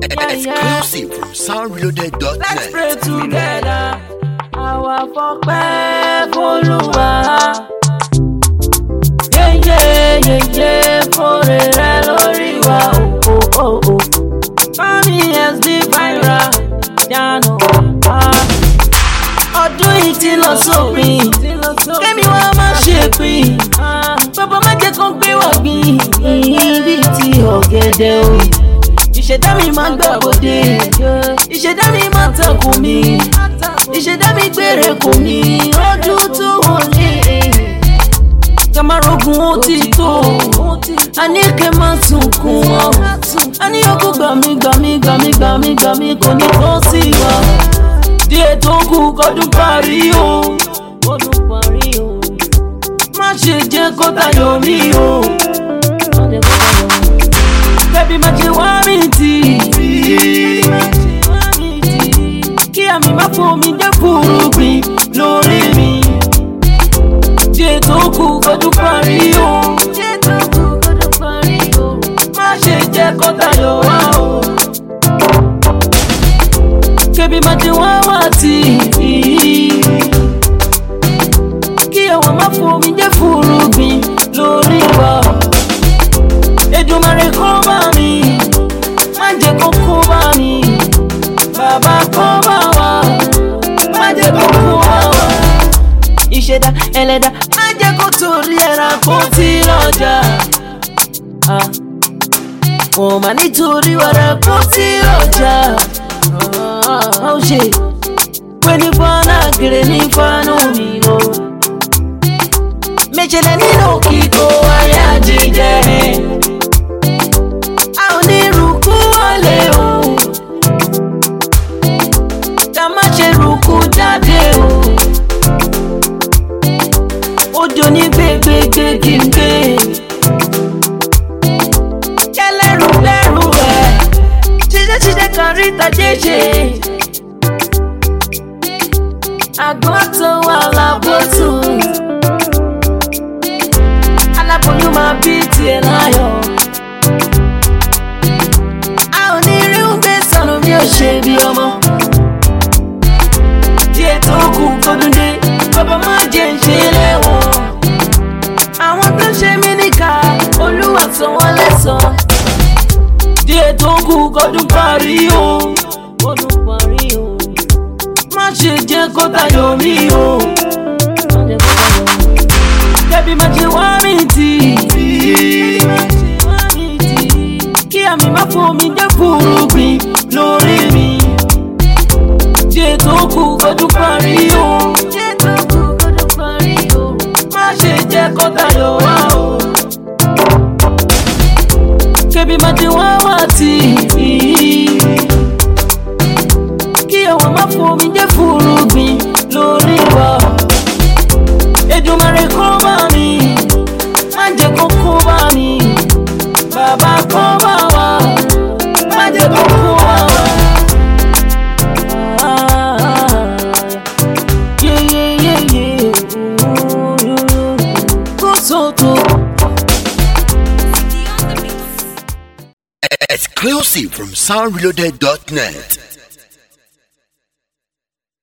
Exclusive from soundreloaded.net. Let's pray together. Our fọpẹ́ f'Olúwa. F'ore rẹ̀ lórí wa. Mami has been viral. Jano. Ọdún yìí ti lọ sópin. Kémi wá má ṣe pín. Bàbá má jẹ́ kó gbé wá gbìn. Ibi tí ọ̀gẹ̀dẹ̀ o. Ìṣẹ̀dá mi máa gbà bòde. Ìṣẹ̀dá mi máa takò mí. Ìṣẹ̀dá mi gbére kò mí. Ojú tó wọlé. Kamarogun ó ti tó. A ní kẹ́ máa sunkún ọ́. A ní ọkọ̀ gbàmí kò ní tó sí wa. Díẹ̀ tó kù kọ́dún parí o. Má ṣe jẹ́ kó tayọ̀ mí o. Baby má ṣe wá mi tì. Kí àmì má fomi jẹ́ fúrúgbìn lórí mi. Díẹ̀ tó kù kọ́dún parí o. Má ṣe jẹ́ kó tayọ̀ wá o. Baby má ṣe wá wá tì. Kí àwọn má fomi jẹ́ fúrúgbìn lórí wa. Èdùmàrè kó bá mi, má jẹ́ kó kó bá mi. Bàbá kó bá wa, má jẹ́ kó kó bá wa. Ìṣẹ̀dá ẹlẹ́dà, má jẹ́ kó torí ẹ̀rà kó tí lọ́jà. Wọ́n má nítorí wàrà kó tí lọ́jà. Ó ṣe pé ní fọ́nà kiri ní fánú mi o. Méjìlẹ̀ nínú kíkó ayé àjíjẹ́. Ojo ní gbégbégbé kí n gbé. Kẹ́lẹ́rù lẹ́rù ẹ̀. Ṣíṣe kárí tajéṣe. Àgbọ̀n tó wà lábòtú. Aláboyún máa bí tiẹ̀ láyọ̀. A ò ní rí ń gbé sọnù bí ó ṣe bí ọmọ. Díẹ̀ tó kù kọ́dún dé. Bàbá má jẹ́ ń ṣe lẹ́wọ̀n. Àwọn tó ṣe mí níkà, Olúwa san wọ́n lẹ́san. Díẹ̀ tó kù kọ́dún parí o. Má ṣe jẹ́ kó tayọ̀ mí o. Kẹ́bí má ṣe wá mi tì. Kí àmì má fomi jẹ́ fúrúgbìn lórí mi. Díẹ̀ tó kù kọ́dún parí o. Jẹ́ kó tayọ̀ wá o. Kẹ́bí má ti wá wá tì. Kí àwọn má fomi jẹ́ fúrúgbìn lórí wa. Èdùmàrè kó bá mi, má jẹ́ kó kó bá mi. Bàbá kó bá wa, má jẹ́ kó kó bá wa. Exclusive from soundreloaded.net.